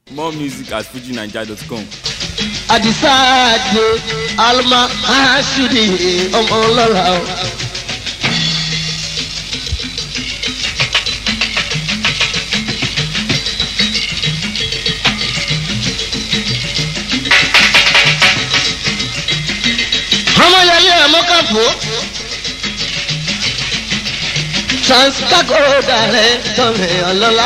More music at fujinaija.com. Àdìsá àdè alma aṣùdì ọmọ ọlọ́lá o. ọmọ yẹlé ẹ̀mọ́kàfọ́ transcago dàrẹ́ tọ́mẹ̀ ọlọ́lá.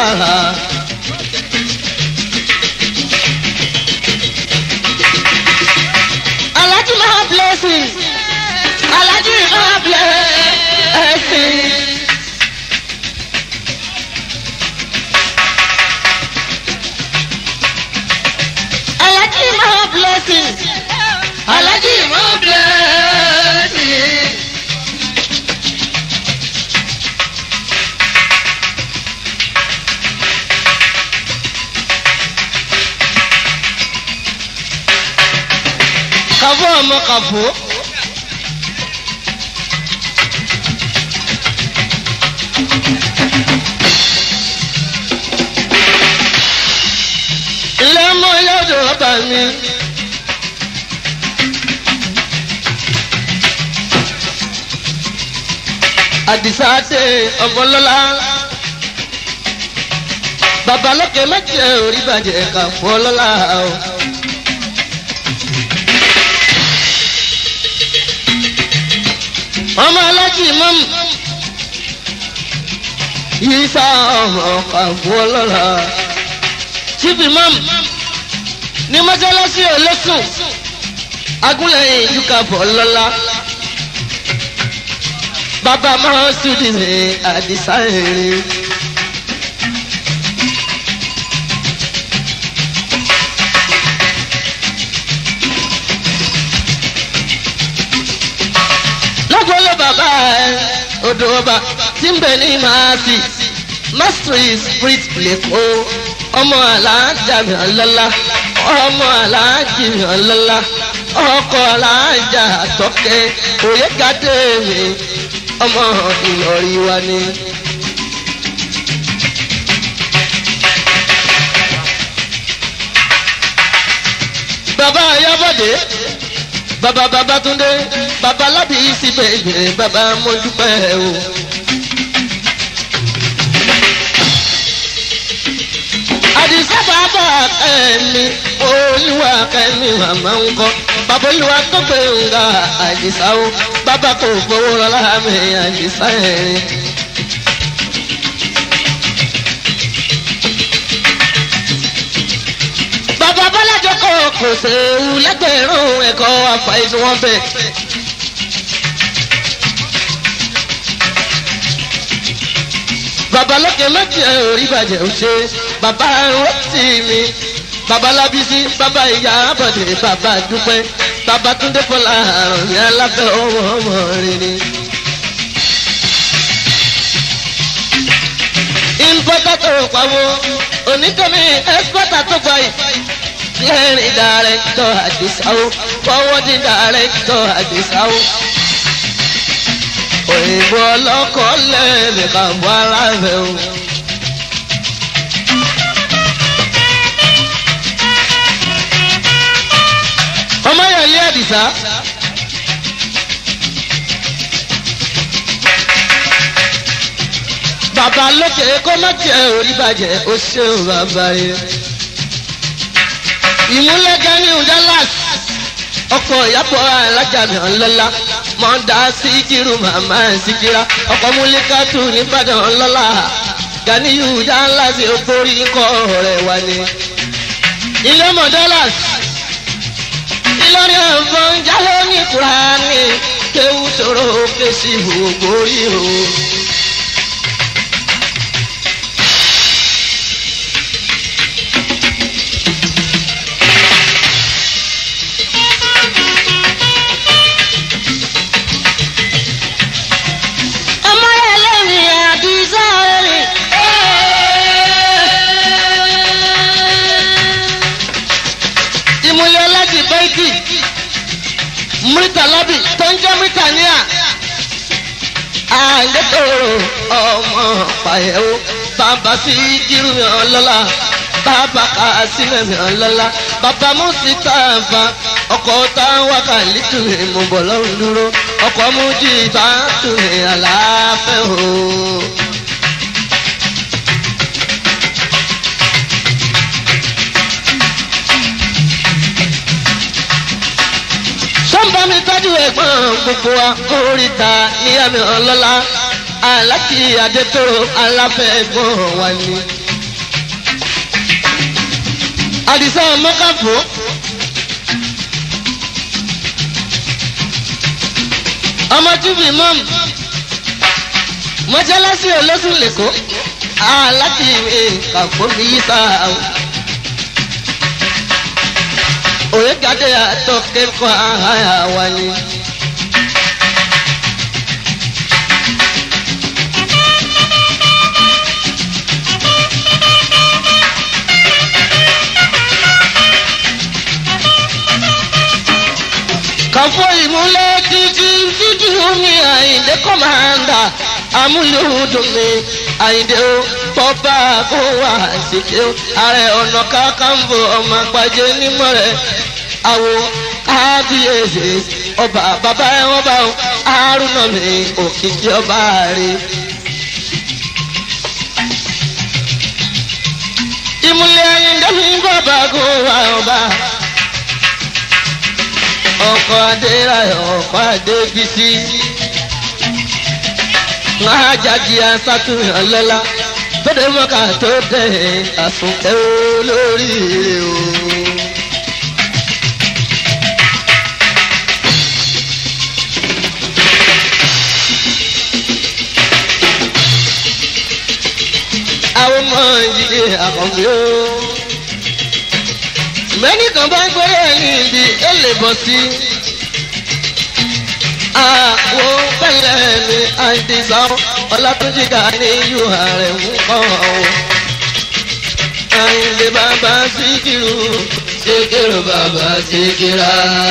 Alaji ma blessing, Alaji ma blessing. Alaji ma blessing, Alaji ma blessing. Kafo ọmọ kafo. Ilé ọmọ yọ̀dọ̀ ọba mi. Àdìsá dé ọmọlọ́lá. Babalókè méjì orí bàjẹ́ kàfọ́ lọ́lá o. ọmọ alájì mọ́mù yìí sá ọmọ kàfọ́ lọ́la síbi mọ́mù ní mọ́sálásí olóṣùn agúnlẹ̀yìn ìlú kàfọ́ lọ́la bàbá máa sùdì ní àdìsá èrè. bàbá ẹ odò ọba tí ń bẹ ní màásì mastery spirit lẹ́kọ̀ọ́ ọmọ alájà mi ọlọ́lá ọmọ alájì mi ọlọ́lá ọkọ alájà àtọ́kẹ́ òye gàdé mi ọmọ ìlọrí wa ni. bàbá ayábọ̀dé bàbá Babátúndé bàbá lábì sí bèbè bàbá mo dúpẹ́ o. Àdìsá bàbá kẹ́mi olúwa kẹ́mi màmá ń kọ́ bàbá olúwa tó pé ń ga Àdìsá o bàbá kò fowó rọlá mi Àdìsá ẹ̀rín. bàbá bọ́lájọ́ kò séwu lẹ́gbẹ̀rún ẹ̀kọ́ àfàìsùn wọn bẹ̀. bàbá lókè méjì orí bàjẹ́ ò ṣe bàbá rọ́tì mi bàbá lábísí bàbá ìyá àbọ̀dé bàbá dúpẹ́ bàbá túndé fọlá àrùn ní aláfẹ́ ọmọ rere. ìmpọ́tà tó pawó oníkànnì ẹ́sìpọ́tà tó gbà yìí. Clearing director Àdìsá o, forwarding director Àdìsá o. Òyìnbó ọlọ́kọ̀ lẹ́ẹ̀mí kan bọ́ ara rẹ̀ o. ọmọ yẹlé Àdìsá. bàbá lókè kó má jẹ́ orí bàjẹ́ ó ṣeun bàbá yẹn. ìmúlẹ̀gẹ́ ní Dallas ọkọ̀ ìyàpọ̀ alájàmì ọlọ́lá mọ̀ọ́dá síkírù màmá síkírà ọkọ̀ múlíkàtù nìbàdàn ọlọ́lá Ganiyu Dallas borí kọ́ rẹ̀ wá ní. ilé mọ̀ Dallas Ìlọrin ẹ̀fọn jálẹ̀ ní Kúránì kéwù tóró fèsì ògbórí o. Murtalabi tó ń jẹ́ Murtania àlékòrò ọmọ pàyẹ̀wò bàbá sí kírun ọlọ́lá bàbá Kásímù ọlọ́lá bàbá Mùsítàfà ọkọ̀ táwa kàlítù mo bọ̀ lọ́rùn dúró ọkọ̀ Mújìbá tù àlàáfẹ́ o. sọ́nbà mi tọ́jú ẹ̀gbọ́n gbogbo wa oríta ní àmì ọlọ́lá aláti adétòrò aláfẹ́ ẹ̀gbọ́n wa ni. àdìsá mọ́kàfó ọmọ túbí mọ́mù mọ́ṣáláṣí olóṣùn lẹ́kọ̀ọ́ aláti kàfó mi yí sáà o. òye gàdé àtọ́kẹ́kọ̀ọ́ àhàyà wa ni. kàfọ́ ìmúlẹ̀ títí omi àyìndé kọ́mándà amúlùdùn mi àyìndé o tọ́ba kó wà síkẹ́ o ààrẹ ọ̀nà kakanfò ọmọ àgbàjẹ nímọ̀ rẹ̀ àwò kábíyèsí ọba bàbá ẹ̀wọ̀n bá o àrùnà mi òkìkí ọba rẹ̀. ìmúlẹ̀ àyìndé mi bàbá kó wà ọba. ọkọ̀ adéráyọ̀ ọkọ̀ adébísí máa jáde asátúnyàn lọ́la tóde mọ́ká tó dẹ̀ àsùnkẹ́ olórí o. àwọn ọmọ ìdílé àkànbí o. mẹ́ni kan bá ń gbére ẹni ibi ó lè bọ̀ sí. àwọn pẹ̀lẹ́ ni àìdísá ọlátúnjìká ní yóò rẹ̀ mú kọ́ ọ́. àìlè bàbá Síkírù Síkírù bàbá Síkírà.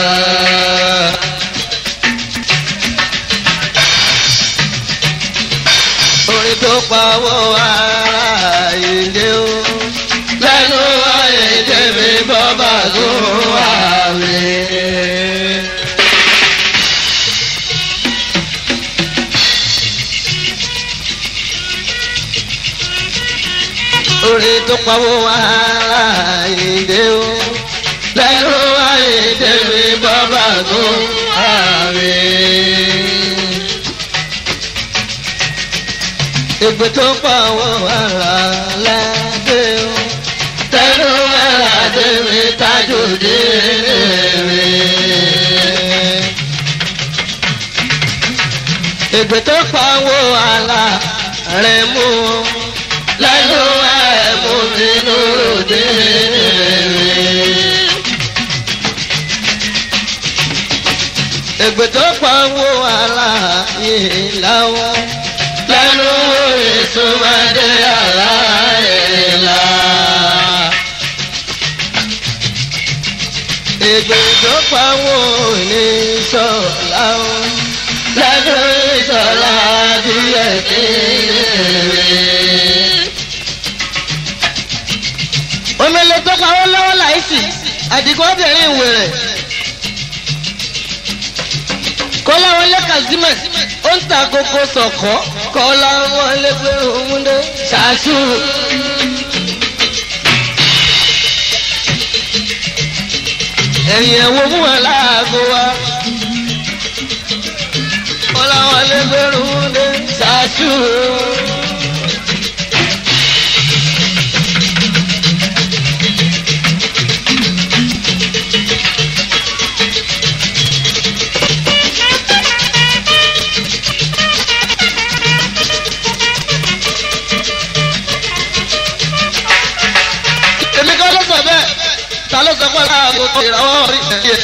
orin tó pawọ́ ara ìdè o lẹ́nu àìdè mi bọ́ bá tó wà mí. orin tó pawọ́ ara ìdè o lẹ́nu àìdè mi bọ́ bá tó wà mí. ìgbè tó pawọ́ ara ládé o tẹnu ẹ̀rádé mi tájú dé mi. ìgbè tó pawọ́ ara rẹ̀ mú lẹ́nu ẹ̀mú mi lóró dé mi. ìgbè tó pawọ́ ara yìí láwọn lẹ́nu ìsúnmọ́dé aláìlá. ìgbè tó pawó ní sọ̀lá o lẹ́nu ìsọ̀lá díẹ̀ kéré. omele tó pawó lọ́wọ́ láìsí àdìgún obìnrin wèrè. kọ́lá wọlé Kazeem ó ń ta kókó sọ̀kọ́ kọ́lá wọlé pé òun dé ṣáṣù. ẹ̀yìn ẹ̀wọ̀n mú wọn láago wa kọ́lá wọlé pé òun dé ṣáṣù. ta ló sọ pé láàbò tó ìràwọ̀ rí ẹ̀.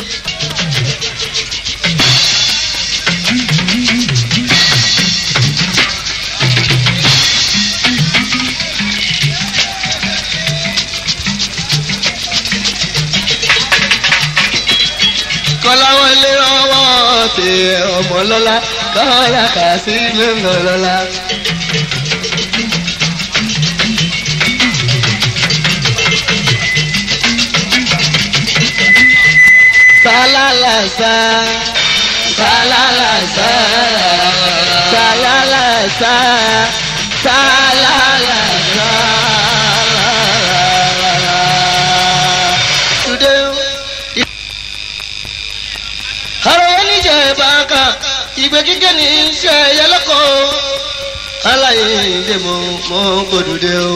Kọ́láwọlé ọwọ́ ti ọmọ lọ́lá kọ́lá Kazeem lọ́lá. Salalasa, salalasa, salalasa, salalasa. Today, Haro ni jẹ baka, ìgbẹ́ kíkẹ́ ní iṣẹ́ yẹlẹ́kọ̀. Aláyé ìdè mọ́ gbòdúdé o.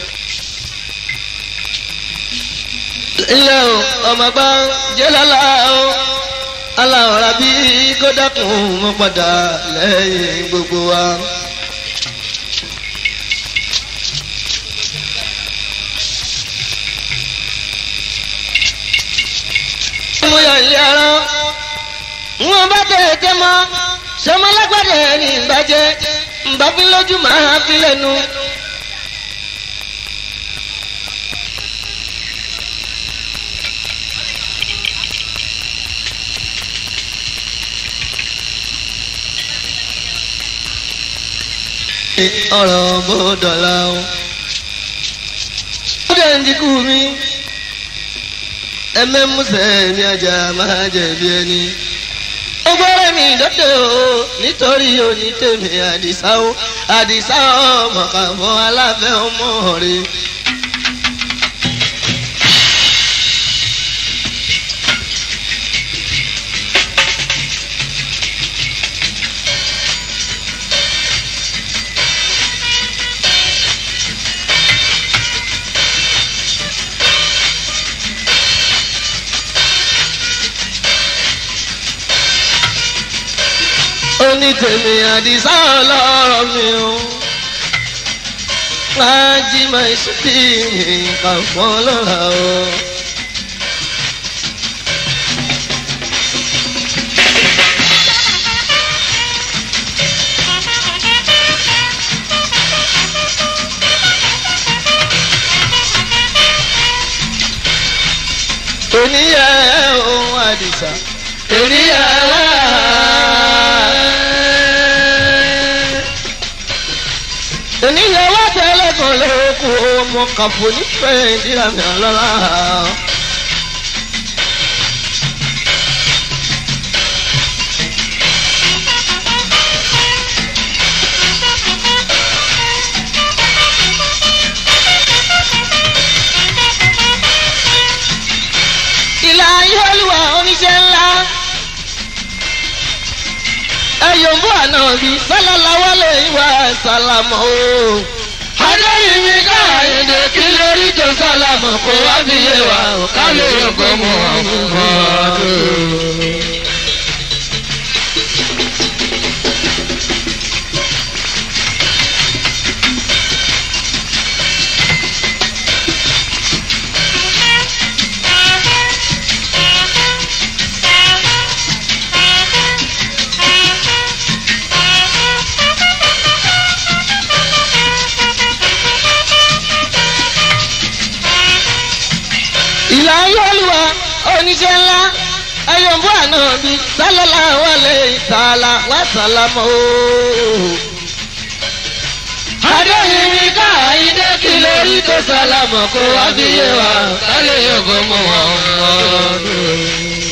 Ilé o, ọmọ gbá jẹ́ lálá o. Aláwọ̀ra bí kó dákun mọ́ padà lẹ́yìn gbogbo wa. Mo yọ ilé ara, wọ́n bá tètè mọ́, sọmọlágbàdé ní ìbàjẹ́, ǹbá fi lójú máa fi lẹ́nu. Ọ̀rọ̀ bó dọ̀la o. Ó dẹ̀ ń dikú mi. Ẹ̀mẹ́ músẹ̀ mi ajá máa jẹ̀bi ẹni. Ó gbọ́rẹ́ mi dọ́tẹ̀ o nítorí òní tèmi Àdìsá o. Àdìsá ọmọ kàfọ́ aláfẹ́ ọmọ rẹ̀. Oní tèmi Àdìsá ọlọ́rọ̀ mi o. Lájí máa ṣe bí nǹkan fún ọlọ́ra o. Oníyẹ ohun Àdìsá. Oníyẹ wá. Oníyẹwà tẹ́lẹ̀ kan lóko ọmọ kàfó nífẹ̀ẹ́ ìdíra mi ọlọ́lá. Ìlà ayé olúwa oníṣẹ́ ńlá. Ẹ̀yọ̀mbó àná bí sálálá wálé ìwà sálámọ̀ o. Adéyìnmí káyọ̀dé kí lórí tó sálámọ̀ kó wá fi yé wa o. Ká lè yọ̀gbọ́ mọ́ ọdún. Ìlà ayé olúwa oníṣẹ́ ńlá ẹ̀yọ̀mbó àná bí sálálá wálé ìtàlá wá sálámọ̀ o. Adéyìnmí káyọ̀dé kí lórí tó sálámọ̀ kó wá fi yé wa ká lè yọ̀gbọ́ mọ́ ọdún.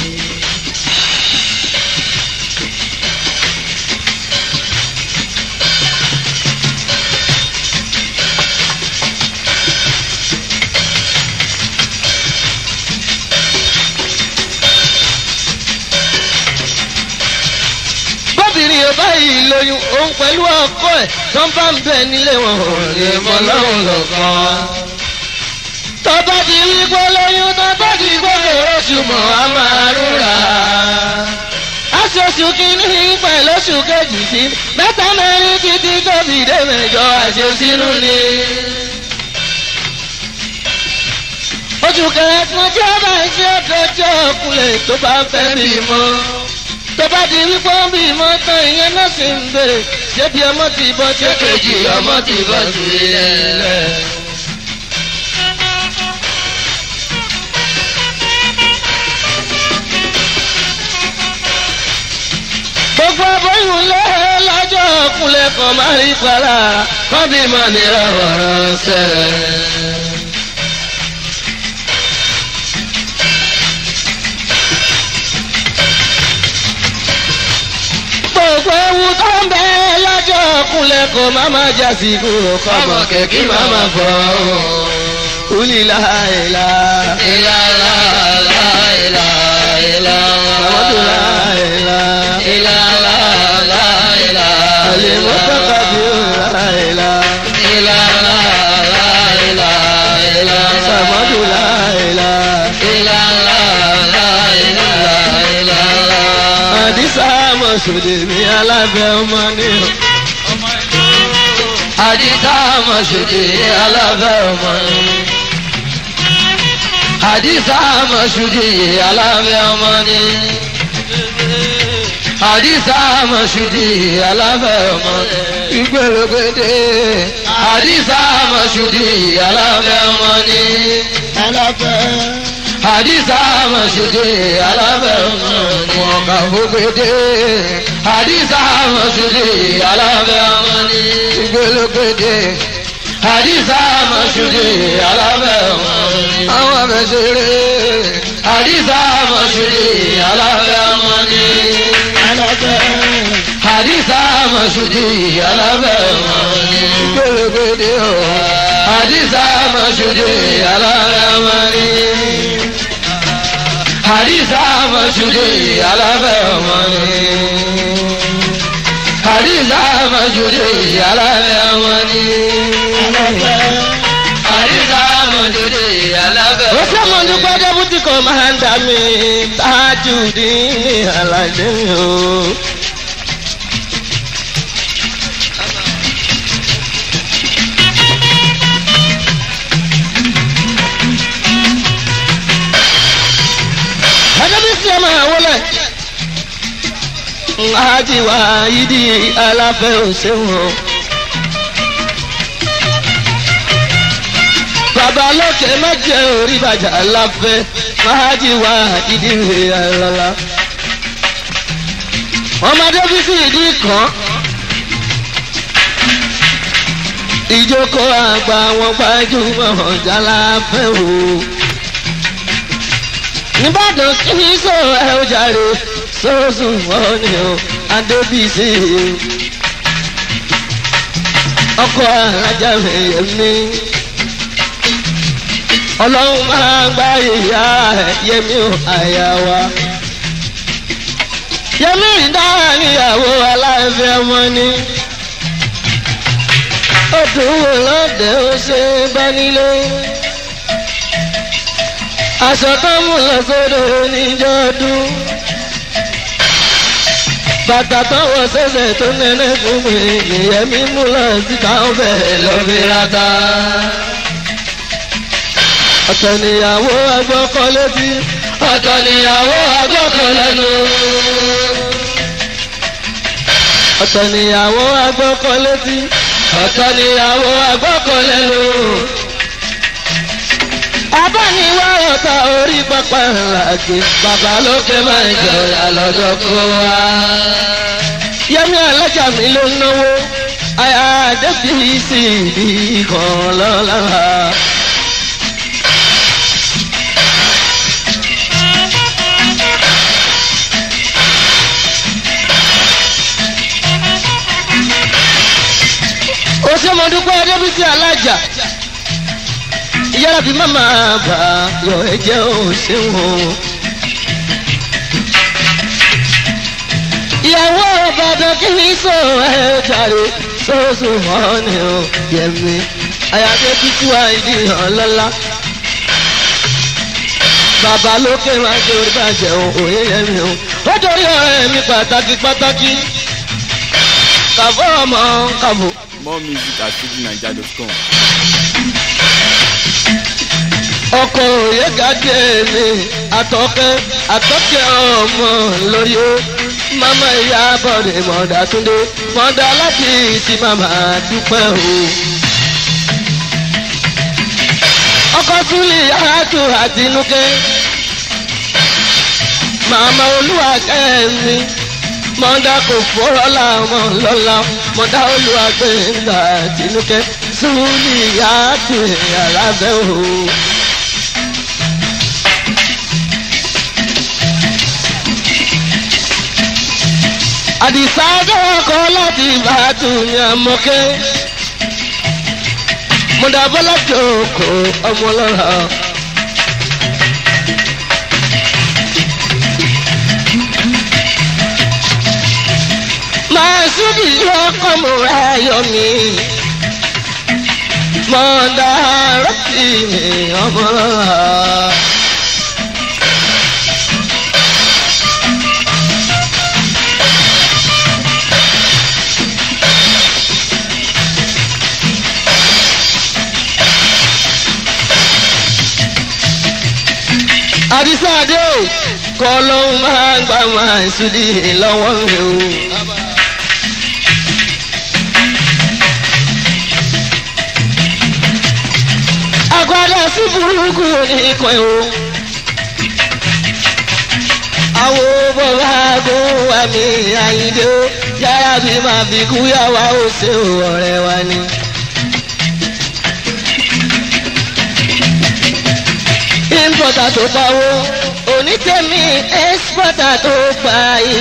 Obìnrin yóò báyìí lóyún òun pẹ̀lú ọkọ ẹ̀ tó ń bá ń bẹ̀ nílé wọn ò lè mọ lọ́rùn lọ́kàn. Tó bá ti rí gbọ́ lóyún tó bá ti gbọ́ oṣù mọ̀ á máa rúra. Aṣoṣù kìíní pẹ̀lú oṣù kejì sí mẹ́ta mẹ́rin títí tó fi dé mẹ́jọ àṣesínú ni. Oṣù kẹsàn-án tí ó bá ń ṣe ọjọ́ ọkùnrin tó bá fẹ́ bímọ. Tó bá di wípé ó bí mọ́tò ìyẹn náà sì ń bèrè ṣé bí ọmọ ti bọ́ ṣé kejì ọmọ ti bọ́ sílẹ̀. Gbogbo aboyún lé lọ́jọ́ ọkùnrin kan máa rí para kọ́ bí mọ̀ ní ọ̀rọ̀ sẹ́rẹ̀. kúnlẹ̀ kó má má jásí kúrò kọ́mọ kẹ̀kí má má fọ́ kúlì láìlá ìlàlá láìlá ìlàlá mọ́tò láìlá ìlàlá láìlá àlèmọ́tàkà bí ó láìlá ìlàlá láìlá ìlàlá sàmọ́tò láìlá ìlàlá láìlá ìlàlá. àdìsá mọ̀sùlùmí mi alábẹ́ ọmọ ní o. àdìsá mọ̀sùlùmí alábẹ́ ọmọ ní o. àdìsá mọ̀sùlùmí alábẹ́ ọmọ ní o. àdìsá mọ̀sùlùmí alábẹ́ ọmọ ní o. ìgbèrègbèdè àdìsá mọ̀sùlùmí alábẹ́ ọmọ ní o. Hadisa Masudi alábẹ́ ọmọ ni wọ́n kà fúgbédé. Hadisa Masudi alábẹ́ ọmọ ni gbólógbédé. Hadisa Masudi alábẹ́ ọmọ ni àwọn abẹ́sẹ̀rẹ̀. Hadisa Masudi alábẹ́ ọmọ ni Hadisa Masudi alábẹ́ ọmọ ni gbólógbédé. Hadisa Masudi alábẹ́ ọmọ ni. Hadisa Masudi alábẹ́ ọmọ ni. Hadisa Masudi alábẹ́ ọmọ ni. Hadisa Masudi alábẹ́ ọmọ ni. ó ṣe mọ̀ nípa dẹ́bùtì kan máa ń dà mí Tajudeen Aládé o. Adébísí ọmọ àwọlé Ajiwa Idi aláfẹ́ òṣèwọ̀n. Bàbá lókè mẹ́jẹ orí bàjá aláfẹ́ Ajiwa Idi alala. Ọmọ Adébísí ìdí kan. Ìjókòó àgbà wọn gbajúmọ̀ ọ̀jàláfẹ́ o. Nìbàdàn kí ní sọ ẹ ó jàre sọ́sùn wọn ni o Adébísí ọkọ alájà Yẹmí ọlọ́run máa gbá ìyá Yẹmí o àyà wa Yẹmí dára níyàwó aláìfẹ́ ọmọ ni ó dùn wò lọ́dẹ̀ ó ṣe bá nílé. Aṣọ tó mú lọ sódò oníjọ́dún. Bàtà tó wọ sẹ́sẹ̀ tó nẹ́nẹ́ fún mi nìyẹn mi mú lọ síta ọbẹ̀ lọ́bí rata. Ọ̀tọ̀ níyàwó agbọ́kọ létí. Ọ̀tọ̀ níyàwó agbọ́kọ lẹ́nu. Ọ̀tọ̀ níyàwó agbọ́kọ létí. Ọ̀tọ̀ níyàwó agbọ́kọ lẹ́nu. Abániwá ọ̀tá orí pápá ńláàgbé bàbá lókè máa ń jọra lọ́dọ̀ kó wá. Yẹmí alájà mi ló ń náwó àyà Adébísí ìdí kan lọ́la. Ó ṣe mo dúpẹ́ Adébísí alájà. Yára bí màmá bá yọ ẹ̀jẹ̀ òṣèwọ̀n. Ìyàwó Ìbàdàn kì í sọ ẹ̀ jàre sọ́sọ́ mọ́ni o Yẹmí. Àyàdé títí wá ìdí hàn lọ́la. Bàbá lókè máa jẹ orí bàjẹ́ òye Yẹmí o. Ó torí ọ̀rẹ́ mi pàtàkì. Kàbọ̀ ọmọ kàbọ̀. More music at FujiNiger.com. Ọkọ òye gàdé mi àtọ́kẹ́ ọmọ lórí o. Màmá ìyá bọ̀dé mọ̀dà Túndé mọ̀dà láti ti màmá dúpẹ́ o. Ọkọ Súlì Àtù àti Núkẹ́. Màmá Olúwa kẹ́mi mọ̀dà kò fọ́rọ́ làwọn lọ́la mọ̀dà Olúwa gbẹ̀ngà àti Núkẹ́. Súlì Àtù alábẹ́ o. àdìsá dọ́kọ̀ láti ìbàdàn ní àmọ́kẹ́. mọ̀dàbọ́lá jókòó ọmọ lọ́rọ̀. Masudi ọkọ múra yọ mí. Mọ̀dà rọ́tì mi ọmọ lọ́rọ̀. Àdìsá dé o kọ́ ló máa ń gbà Masudi lọ́wọ́ mi o. Agbada sí burúkú oníkan o. Àwo bọ́lá gún wa mi Àyìndé o. Yàrá bí màá fi kú yàwá ó ṣe ọ̀rẹ́ wa ni. Importer tó pawó onítẹ̀mí exporter tó gbààyè.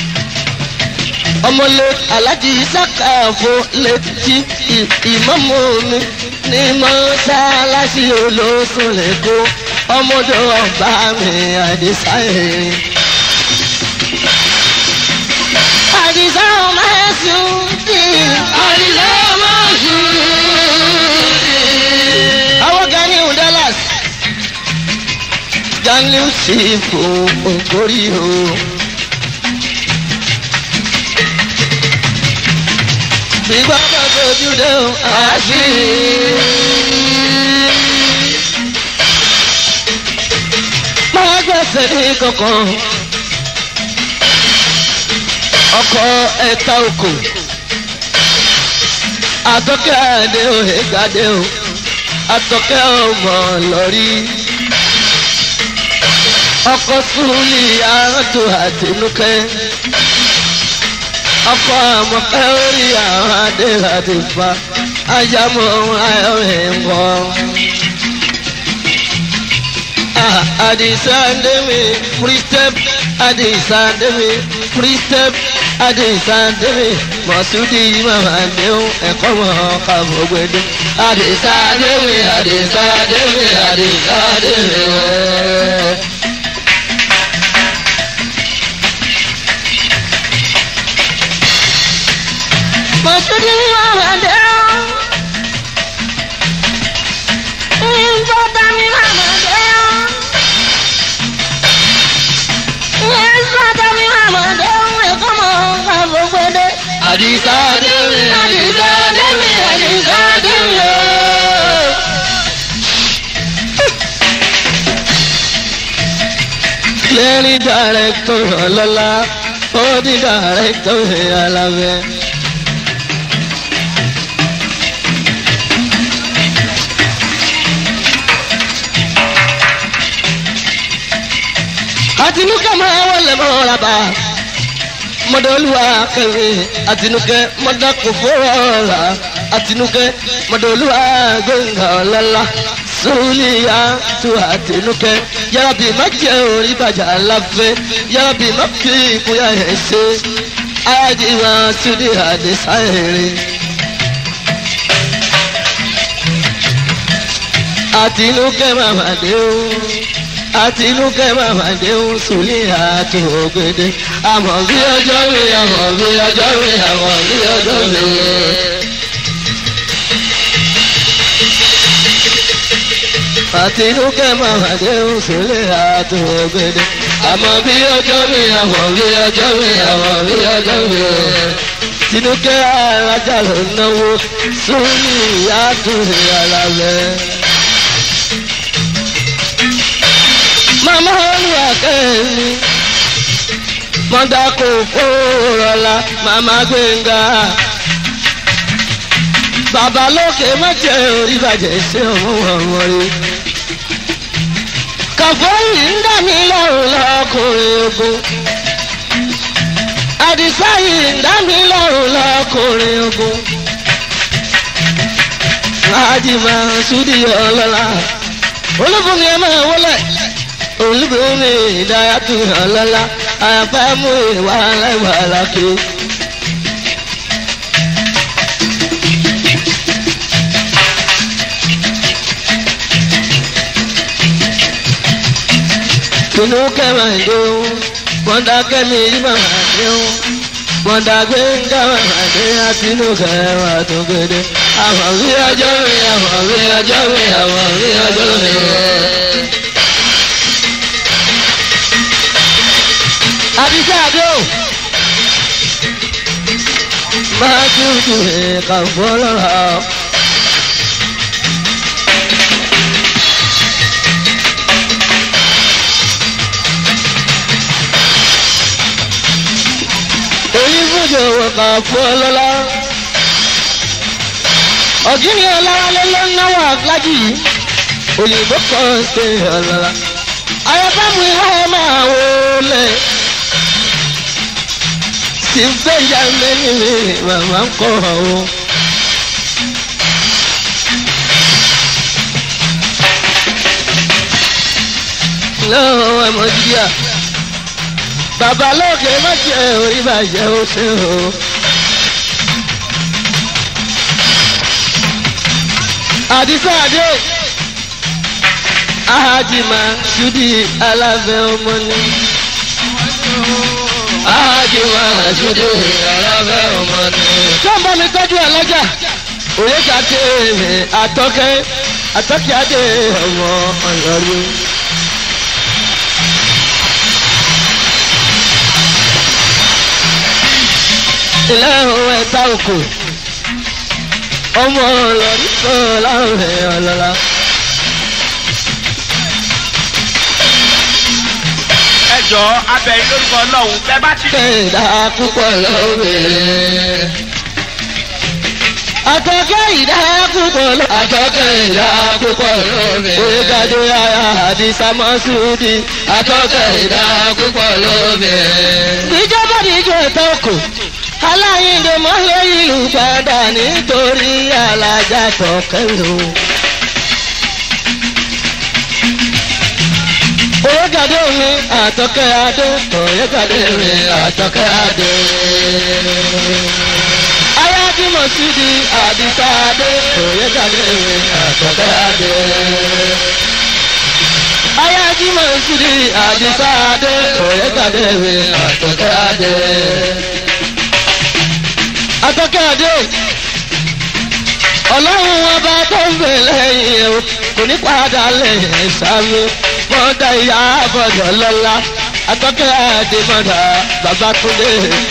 Ọmọlé Aláàjì Sàkáfò létí ìmọ̀mọ́ mi ní mọ́sálásí olóṣùn lẹ́kọ́. Ọmọdé ọba mi Àdìsá ẹ̀rín. Àdìsá ọmọ ẹ̀sùn dì. Àdìsá ọmọ ẹ̀sùn dì. Àwọn Gani Dallas. Gani sì fún ògórí o. Gbígbá bá tójú dé o, àṣírí. Máa gbẹ̀sẹ̀ ní kankan. Ọkọ̀ ẹ̀ta òkò. Àtọ́kẹ́ àdé o, ègbàdé o. Àtọ́kẹ́ ọmọ lọ́rí. Ọkọ̀ Súlì àádó àtinúkẹ́. Ọkọ̀ àmọ̀kẹ́ orí àwọn adéhàdìfà. Ajámọ̀ ayọ̀ ẹ̀wọ̀. Àdìsá Ndémi free step. Àdìsá Ndémi free step. Àdìsá Ndémi Masudi màmá déhùn ẹ̀kọ́ mọ̀ kàbọ̀gbẹ̀dẹ̀. Àdìsá Ndémi Àdìsá Ndémi Àdìsá Ndémi wẹ̀. Masudi màmá déhùn. Importer mi màmá déhùn. Exporter mi màmá déhùn ẹ̀kọ́ mọ̀ kàbọ̀gbẹ̀dẹ̀. Àdìsá Ndémi Àdìsá Ndémi Àdìsá Ndémi o. Clearing director ọlọ́lá ó di director Alábẹ́. Àtinúkẹ́ máa wọlé mọ́ra bá mọ́dọ̀lúwa kẹ̀wé Àtinúkẹ́ mọ́dàkùn fọ́ọ̀rà Àtinúkẹ́ mọ́dọ̀lúwa gbẹ̀ngà ọ̀lọ́lá Súlìyà tó Àtinúkẹ́ yàrá bí má jẹ́ orí bàjá láfẹ́ yàrá bí má fi ìkúyà ẹ̀ ṣe ayájíwá Súlì Àdìsá ẹ̀rín. Àtinúkẹ́ màmá dé o. Àtinúkẹ́ màmá déhùn Súlìyà tó gbèdé. Àmọ̀ bí ọjọ́ mi, àmọ̀ bí ọjọ́ mi, àmọ̀ bí ọjọ́ mi. Àtinúkẹ́ màmá déhùn Súlìyà tó gbèdé. Àmọ̀ bí ọjọ́ mi, àmọ̀ bí ọjọ́ mi, àmọ̀ bí ọjọ́ mi. Tinúkẹ́ alájà ló náwó Súlìyà tó Alábẹ́. Mama olùwàkẹ́mi mọ̀dà kò fòrọ̀lá màmá Gbénga. Bàbá lókè má jẹ́ orí bàjẹ́ ṣé ọmọ ọmọ rẹ̀. Kàfọ́ yìí ń dà mí lọ́rùn lọ́kùnrin ogun. Àdìsá yìí ń dà mí lọ́rùn lọ́kùnrin ogun. Láàjì Masudi ọlọ́lá olúbùnmi ẹ máa wọlé. Olúbùnmi Ìdáyàtú ọlọ́lá àyàfẹ́ mú ìwà lẹ́wàlá kí. Inú kẹ́mà ìdóhùn, wọ́ndà kẹ́mi yí màmá déhùn, wọ́ndà gbẹ̀ngà màmá dé àti inú kẹ́mà tó gbẹdẹ. Àwọn rí ọjọ́ mi, àwọn rí ọjọ́ mi, àwọn rí ọjọ́ mi. Àdìsá àdó, máa tútù ẹ̀ka fọlọ́ra. Onífúnjò kà fún ọlọ́lá. Ọ̀gíní ọlọ́wálé ló ń náwó àgbájì yìí. Òyìnbó kan ṣe ọlọ́lá. Ayọ̀bámu ìwà ẹ̀ máa wọlé. Tí gbẹ̀yà mẹ́rin màmá ń kọ́ ọ̀hún. Lọ́wọ́ ẹ̀mọ́ jíjà. Bàbá lókè má jẹ́ orí bàjẹ́ ó ṣe o. Àdìsá àdé Ahajima Ṣúdì alábẹ́ ọmọ ni. Ahajima Ṣúdì alábẹ́ ọmọ ni. Sọ́mbà mi tọ́jú ẹ̀ lọ́jà. Òye kàké àtọ́kẹ́ adé ọmọ ọ̀yọ́rí. Ilé ohun ẹ̀ta òkò ọmọ ọlọ́rí kọ́ láwùrẹ́ ọlọ́lá. Ẹ jọ̀ọ́ abẹ́yìn lórúkọ Ọlọ́run bẹ́ẹ̀ bá ti. Kẹ̀dá púpọ̀ lọ́wọ́rẹ́. Àtọ́kẹ́ ìdá púpọ̀ lọ́wọ́rẹ́. Àtọ́kẹ́ ìdá púpọ̀ lọ́wọ́rẹ́. Oyèkadé Àdìsá Mọ́súdì. Àtọ́kẹ́ ìdá púpọ̀ lọ́wọ́rẹ́. Ìjọba ìjọ ẹ̀ta òkò. Aláyíǹde mọ́lẹ́ ìlú padà nítorí alájà tọ̀kẹ́rò. Oyèkadé mi àtọ́kẹ́ adé, Oyèkadé mi àtọ́kẹ́ adé. Ayájí Mọ́súdì Àdìsá adé, Oyèkadé mi àtọ́kẹ́ adé. Ayájí Mọ́súdì Àdìsá adé, Oyèkadé mi àtọ́kẹ́ adé. Àtọ́kẹ́ adé Ọlọ́run ọba tó ń bẹ lẹ́yìn o kò ní padà lẹ́yìn sáré mọ́dà ìyá àbọ̀dọ̀ lọ́la Àtọ́kẹ́ adé mọ́dà Babátúndé.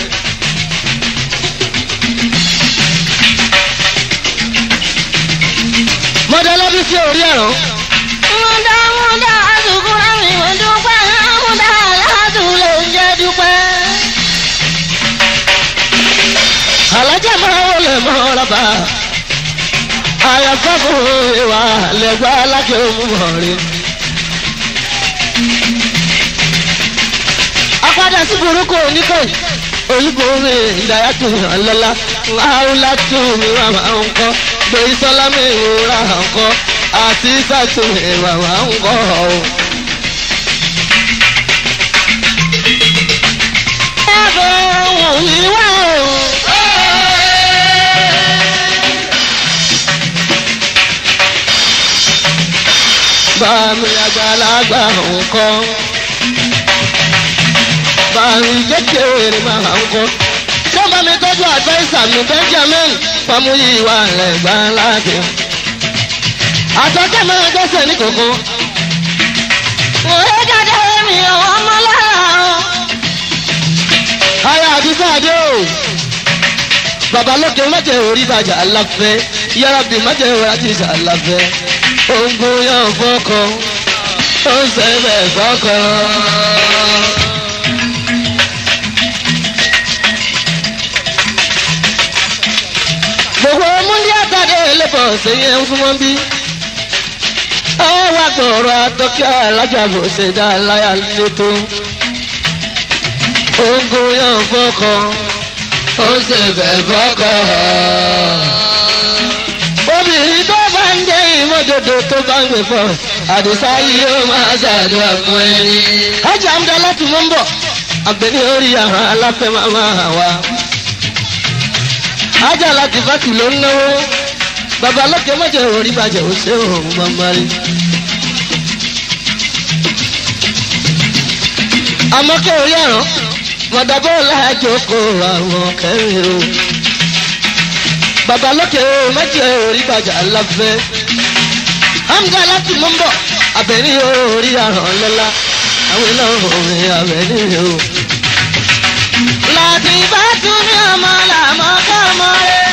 Mọ́dà lọ́bí sí orí ẹ̀rọ. Mọ́dà àdúgbò àmì mọ́dúpẹ́ mọ́dà aládùúlẹ̀ oúnjẹ dúpẹ́. Alájà máa wọlé mọ́raba. Àyàfẹ́ fún ìwà lẹ́gbẹ́ alákẹ́ òmùmọ̀rin. Apádà sí burúkú oníkè. Olúbo mi ìdáyà tó yàn lọ́la. Láwùlá tó mi wà máa ń kọ́. Gbèyí sọ́lá mi ìrora ń kọ́. Àti sàtò mi wà máa ń kọ́ o. Ẹ̀fọ́ wọn ò ní wá o. Bàmí àgbàlagbà nǹkan. Bàmí kékeré máa ń kọ́. Sọ́ba mi tọ́jú àdváísà mi Benjamin Fámúyìwá lẹ́gbà láti. Àtọ́kẹ́ máa gbẹ́sẹ̀ ní kòkó. Oyèkadé mi ọmọ lára o. Ayé Àdìsá àdé o. Babalókè májẹ̀ orí bàjẹ́ aláfẹ́. Yárábì májẹ̀ orí àtìsà aláfẹ́. Ogun yàn fọ́kọ, ó ń sẹ́bẹ̀ fọ́kọ. Gbogbo múlí àtàdé lébọ̀ sẹ́yìn ń fún wọn bí. Ó wá gbọ̀rọ̀ Àtọ́kẹ́ alájàbò ṣe dá láyà létò. Ogun yàn fọ́kọ, ó ń sẹ́bẹ̀ fọ́kọ. Obìnrin tó bá ń jẹ́ ìmọ̀dodo tó bá ń gbé fọ́ Àdìsá yìí ó máa ṣàdúrà fún ẹni. Ọjà ń bẹ láti mú ń bọ̀ Àgbẹ̀ní orí àwọn aláfẹ́ máa wá. Ajá láti fàtì ló ń náwó. Bàbá lókè mọ́jẹ̀ orí bàjẹ́ ò ṣe òun mọ́mọ́ rí. Àmọ́kẹ́ orí àrán mọ̀dàbọ̀ láàjò kó àwọn kẹrin o. Bàbá lókè mọ́jẹ̀ orí bàjẹ́ aláfẹ́. Hamza láti mú ń bọ̀ Àbẹ̀ní orí àrán lọ́lá. Àwọn ìlànà òun Àbẹ̀ní o. Láti bá tún ní ọmọ làmọ́ kọ́ ọmọ rẹ̀.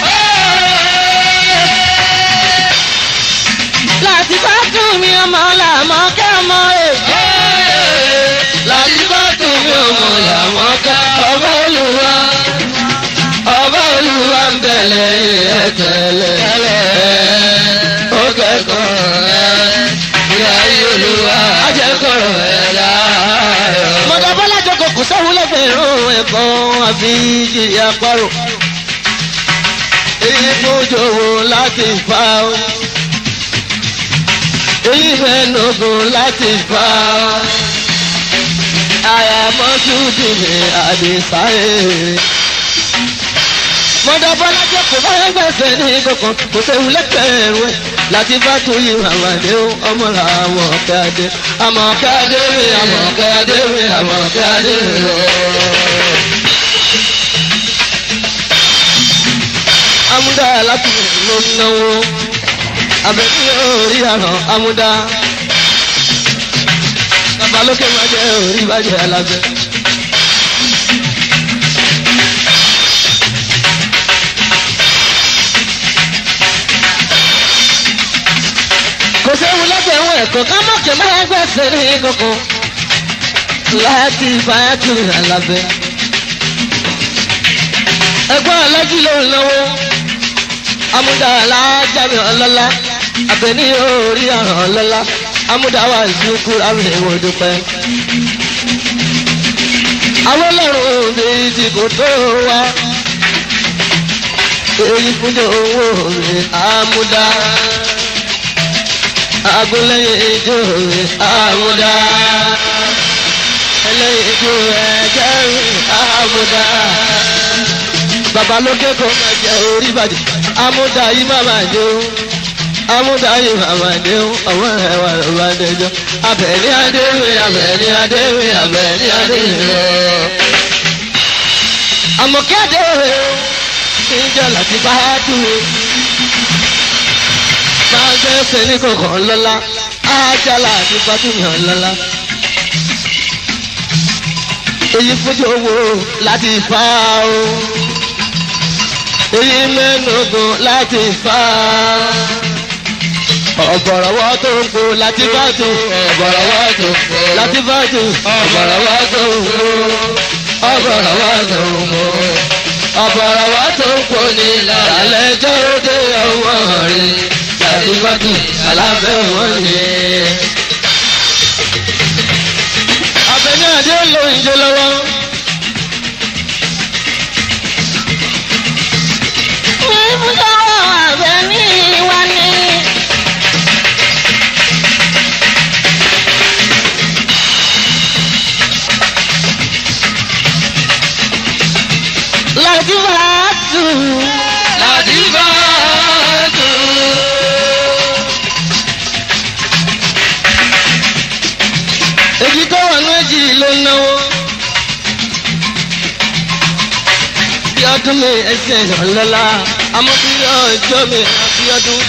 Láti bá tún ní ọmọ làmọ́ kọ́ ọmọ rẹ̀. Láti bá tún ní ọmọ làmọ́ kọ́ ọba Olúwa. Ọba Olúwa ń bẹ̀lẹ̀ ẹ̀tẹ̀lẹ̀. Ó kẹ́kọ̀ọ́ ẹ̀ ìyá Olúwa. Ajẹ́kọ̀ọ́ ẹ̀ láàárọ̀. Mọ̀dàbọ́lá jókòó kò sẹ́wọ́n lẹ́gbẹ̀rún ẹ̀kọ́ àfi ìyá parò. Èyí mójòwò láti fa o. Èyí mẹ́nugun láti fa o. Àyàmọ́jú dìde àdìsáyé. Mọ̀dàbọ́lá jókòó báyọ̀ gbẹ̀sẹ̀ ní kankan kò sẹ́wọ́n lẹ́gbẹ̀rún ẹ̀. Láti bá tó yí àwàdé ọmọ làwọn ọ̀kadé àmọ̀kadé mi àmọ̀kadé mi àmọ̀kadé mi lọ. Amúdá láti ló ń náwó Àbẹ̀ní orí àràn amúdá. Bàbá lókè máa jẹ́ orí bàjẹ́ alábẹ́. Kò séwu lẹ́gbẹ̀rún ẹ̀kọ́ ká má kẹ́ máa gbẹ̀sẹ̀ ní kankan láti báyà kiri alábẹ́. Ẹ̀gbọ́n alájí ló ń náwó Amúdá alájáde ọlọ́lá Àbẹ̀ní orí àràn ọlọ́lá Amúdá wà ìdúkú àmì ìwọ̀n dúpẹ́. Àwọn ọlọ́run òde ti kò tó wá èyí fúnjẹ owó mi Amúdá. Agúnlẹ́yìn ijó rẹ̀ Amúdá. Ẹlẹ́yìn ijó ẹ̀jẹ̀ rẹ̀ Amúdá. Bàbá lókè kò máa jẹ orí bàjẹ́. Amúdá yìí má máa jó. Amúdá yìí má máa dé. Ọwọ́ ẹ̀ wà ló bá dẹjọ́. Àbẹ̀ní adéwì Àbẹ̀ní adéwì Àbẹ̀ní adéwì. Àmọ̀kẹ́ adéwì ìjọ láti bá dúró. Máa gbẹ́sẹ̀ ní kọ̀ọ̀kan lọ́lá, ájálà àti Fátúmọ̀ lọ́lá. Èyí fúnjẹ owó láti fá o. Èyí mẹ́nugun láti fá. Ọ̀bọ̀rọ̀wọ́ tó ń kó láti Fátù. Ọ̀bọ̀rọ̀wọ́ tó ń kó láti Fátù. Ọ̀bọ̀rọ̀wọ́ tó ń kó. Ọ̀bọ̀rọ̀wọ́ tó ń kó. Ọ̀bọ̀rọ̀wọ́ tó ń kó ní lálẹ́ jẹ́ òde ọwọ́ rẹ̀. Àdìbàdì alábẹ́ wọn ni. Àbẹ̀ní adé ló ń jẹ lọ́wọ́. Ìfúnṣọ́wọ́ Àbẹ̀ní wa ni. Láti bá tù. Láti bá tù. Èjì tó wà méjì ló náwó. Bí ọdún mi ẹsẹ̀ lọ́lá, àmọ́ bí ọjọ́ mi àbí ọdún.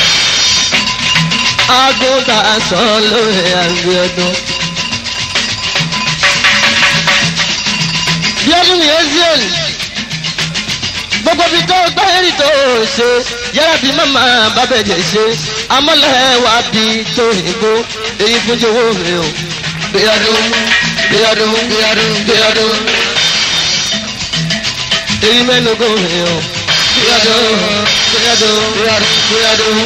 Agúntà aṣọ lóore àbí ọdún. Bí ọdún mi ẹsẹ̀ gbogbo bí tó gbẹ́rì tó ṣe yára bí màmá bábẹ́jẹ̀ ṣe amọ́lẹ̀ wà bí tó ìgbó èyí fún jọ̀wọ́ mi o. Gbéyàdún gbéyàdún gbéyàdún gbéyàdún èyí mẹ́nugun mi o. Gbéyàdún gbéyàdún gbéyàdún gbéyàdún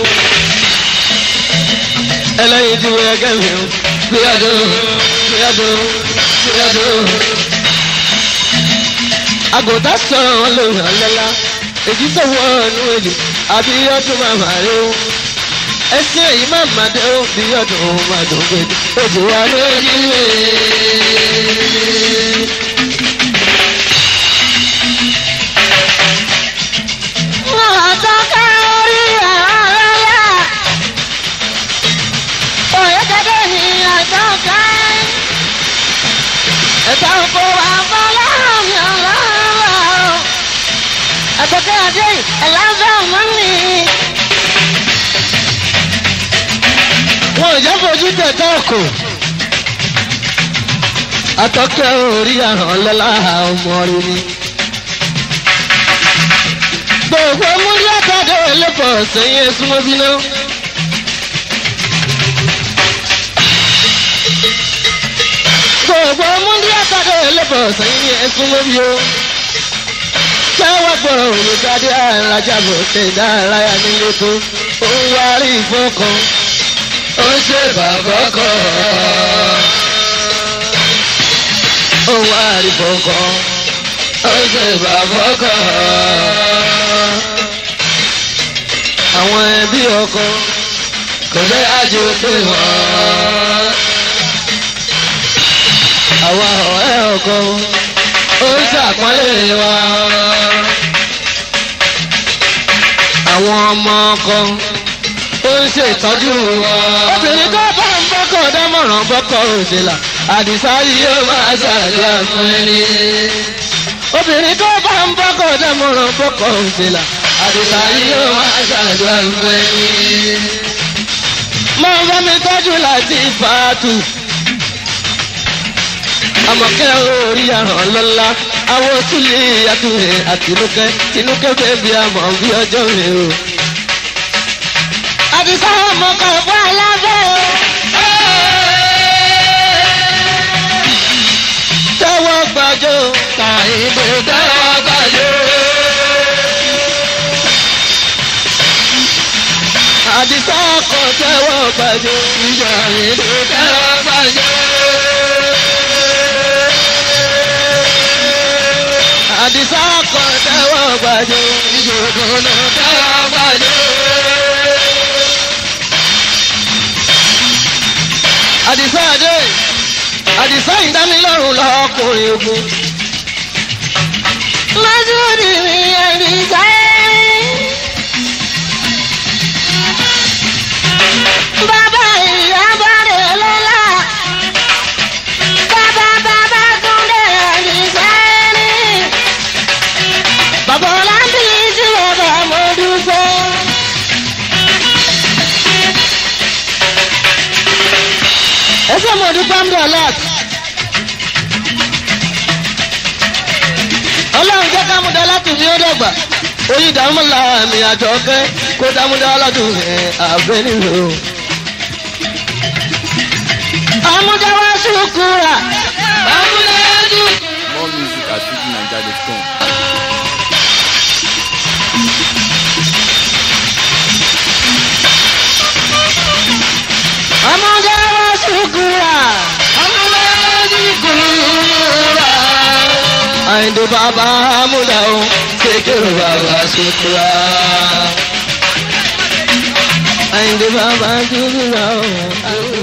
ẹlẹ́yin ju ẹgẹ́ mi o. Gbéyàdún gbéyàdún gbéyàdún. Àgùntàn sọ̀rọ̀ lórí ọ̀lẹ́lá èyí tó wọ ọ̀nù èlé àbí ọdún màmá rẹ o. Ẹsẹ̀ èyí màmá dé o bí ọdún màdùn gbèdé ojú wa lórí rẹ̀. àjọkẹ́ adé ẹ̀láfẹ́ ọmọ mi. wọn ò jẹ́ fojú tẹ̀tẹ̀ ọkọ̀ atọ́kẹ́ orí àràn lọ́la ọmọ rẹ ni. gbogbo múlẹ̀ àtàdé ẹlẹ́pọ̀ sẹ́yìn ẹ̀sùnmọ́ bí náà. gbogbo múlẹ̀ àtàdé ẹlẹ́pọ̀ sẹ́yìn ẹ̀sùnmọ́ bí ó. kẹwàá gbọ́rọ̀ olùdarí alájàbọ̀ ṣe ìdárayá nílé tó ó ń wárí ìfọ́kàn ó ń ṣe bàbá kan. ó ń wárí ìfọ́kàn ó ń ṣe bàbá kan. àwọn ẹbí ọkọ kò lè àjò pé wọ́n. àwọn ọ̀rẹ́ ọkọ ó ń ṣàpọ́nlé wa. àwọn ọmọ ọkọ ó ń ṣètọ́jú wa. obìnrin tó bá ń bọ́kọ̀ dámọ̀ràn bọ́kọ̀ òṣèlà àdìsá yìí ó máa ṣàdúrà fún ẹni. obìnrin tó bá ń bọ́kọ̀ dámọ̀ràn bọ́kọ̀ òṣèlà àdìsá yìí ó máa ṣàdúrà fún ẹni. máa bá mi tọ́jú láti fàátù. àmọ̀kẹ́ orí àràn lọ́la àwọn súlẹ̀ àtúnṣe àtinúkẹ́ tinúkẹ́ fẹ́ bí àmọ̀ bí ọjọ́ mi o. àdìsá ọmọ kan fún alábẹ́ o. tẹ́wọ́ gbàjọ́ Kàyìndé tẹ́wọ́ gbàjọ́. àdìsá ọkọ̀ tẹ́wọ́ gbàjọ́ Kàyìndé tẹ́wọ́ gbàjọ́. àdìsá ọkọ̀ tẹ́wọ́ gbàjọ́ ìjòkòló tẹ́wọ́ gbàjọ́. àdìsá adé àdìsá ìdánilọ́rùn lọ́kùnrin ogun. Masudi mi àdìsá bàbá ìyá bàrẹ̀ lọ́la bàbá Túndé àdìsá ni bàbá ọ̀làǹdí tí bàbá mo dúpẹ́. ẹsẹ̀ mo dúpẹ́ ń bọ̀ láti. ọlọ́run jẹ́ ká mú dá láti ní ó dọ̀gbà oyin dààmú làmì àjọkẹ́ kó dààmú dá lọ́dún àbẹ́ nílò. àmúdáwá ṣùkúrà. àmúdáwá ṣùkúrà. More music at fujininja.com. àmúdáwá ṣùkúrà. àmúdáwá ṣùkúrà. Àyìndé bàbá amúdà ó kékeré bàbá ṣùkúrà. Àyìndé bàbá ṣùkúrà ó.